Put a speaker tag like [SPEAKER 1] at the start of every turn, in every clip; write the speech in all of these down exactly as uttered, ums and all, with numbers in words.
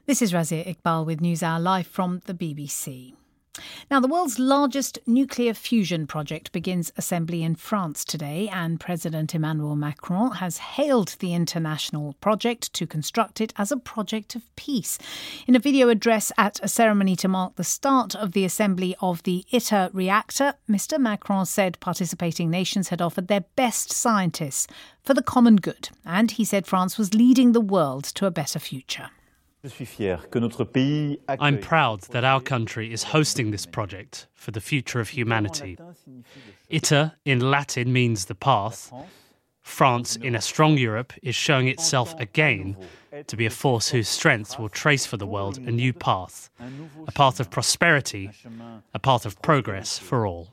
[SPEAKER 1] This is Razia Iqbal with NewsHour live from the B B C. Now, the world's largest nuclear fusion project begins assembly in France today, and President Emmanuel Macron has hailed the international project to construct it as a project of peace. In a video address at a ceremony to mark the start of the assembly of the ITER reactor, Mister Macron said participating nations had offered their best scientists for the common good, and he said France was leading the world to a better future.
[SPEAKER 2] I'm proud that our country is hosting this project for the future of humanity. ITER in Latin means the path. France in a strong Europe is showing itself again to be a force whose strength will trace for the world a new path, a path of prosperity, a path of progress for all.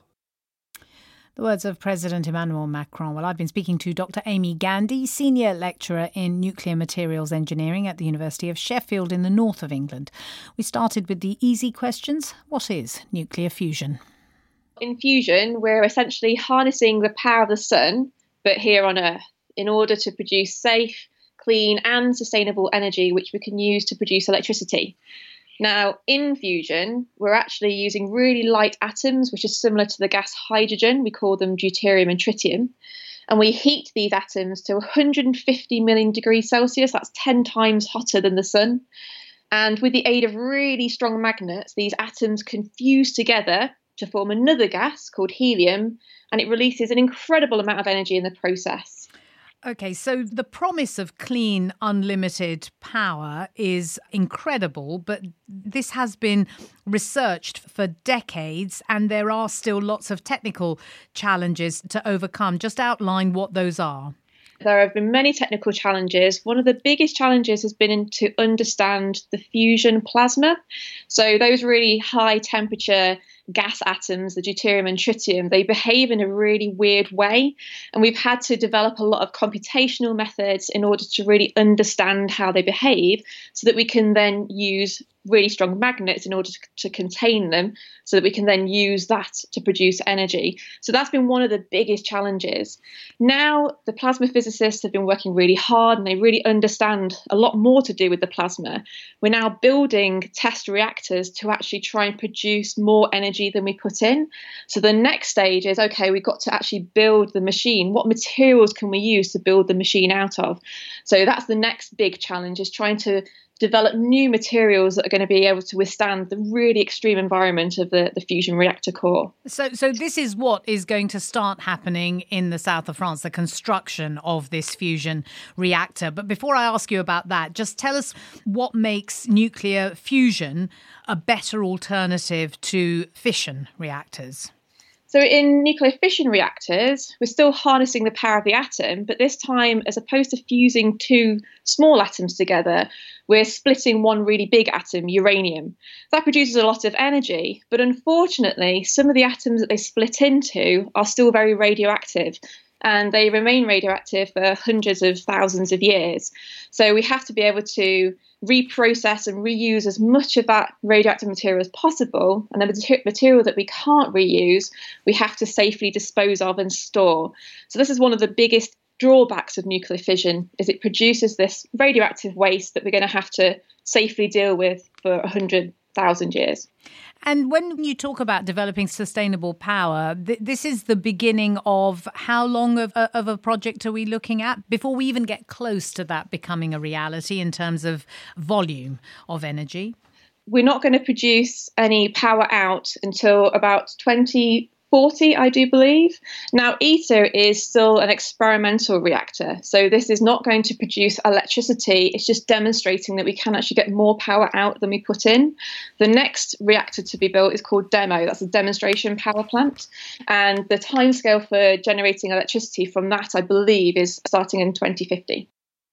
[SPEAKER 1] The words of President Emmanuel Macron. Well, I've been speaking to Doctor Amy Gandy, Senior Lecturer in Nuclear Materials Engineering at the University of Sheffield in the north of England. We started with the easy questions. What is nuclear fusion?
[SPEAKER 3] In fusion, we're essentially harnessing the power of the sun, but here on Earth, in order to produce safe, clean and sustainable energy which we can use to produce electricity. Now, in fusion, we're actually using really light atoms, which are similar to the gas hydrogen. We call them deuterium and tritium. And we heat these atoms to one hundred fifty million degrees Celsius. That's ten times hotter than the sun. And with the aid of really strong magnets, these atoms can fuse together to form another gas called helium. And it releases an incredible amount of energy in the process.
[SPEAKER 1] OK, so the promise of clean, unlimited power is incredible, but this has been researched for decades and there are still lots of technical challenges to overcome. Just outline what those are.
[SPEAKER 3] There have been many technical challenges. One of the biggest challenges has been to understand the fusion plasma. So those really high temperature gas atoms, the deuterium and tritium, they behave in a really weird way. And we've had to develop a lot of computational methods in order to really understand how they behave so that we can then use really strong magnets in order to, to contain them so that we can then use that to produce energy. So that's been one of the biggest challenges. Now, the plasma physicists have been working really hard and they really understand a lot more to do with the plasma. We're now building test reactors to actually try and produce more energy than we put in. So the next stage is, OK, we've got to actually build the machine. What materials can we use to build the machine out of? So that's the next big challenge, is trying to develop new materials that are going to be able to withstand the really extreme environment of the, the fusion reactor core.
[SPEAKER 1] So so this is what is going to start happening in the south of France, the construction of this fusion reactor. But before I ask you about that, just tell us what makes nuclear fusion a better alternative to fission reactors.
[SPEAKER 3] So in nuclear fission reactors, we're still harnessing the power of the atom, but this time, as opposed to fusing two small atoms together, we're splitting one really big atom, uranium. That produces a lot of energy, but unfortunately, some of the atoms that they split into are still very radioactive. And they remain radioactive for hundreds of thousands of years. So we have to be able to reprocess and reuse as much of that radioactive material as possible. And the material that we can't reuse, we have to safely dispose of and store. So this is one of the biggest drawbacks of nuclear fission, is it produces this radioactive waste that we're going to have to safely deal with for one hundred thousand years.
[SPEAKER 1] And when you talk about developing sustainable power, th- this is the beginning of how long of a, of a project are we looking at before we even get close to that becoming a reality in terms of volume of energy?
[SPEAKER 3] We're not going to produce any power out until about twenty forty, I do believe. Now, ITER is still an experimental reactor, so this is not going to produce electricity. It's just demonstrating that we can actually get more power out than we put in. The next reactor to be built is called DEMO. That's a demonstration power plant. And the timescale for generating electricity from that, I believe, is starting in twenty fifty.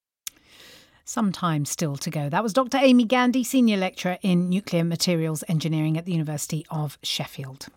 [SPEAKER 1] Some time still to go. That was Doctor Amy Gandy, Senior Lecturer in Nuclear Materials Engineering at the University of Sheffield.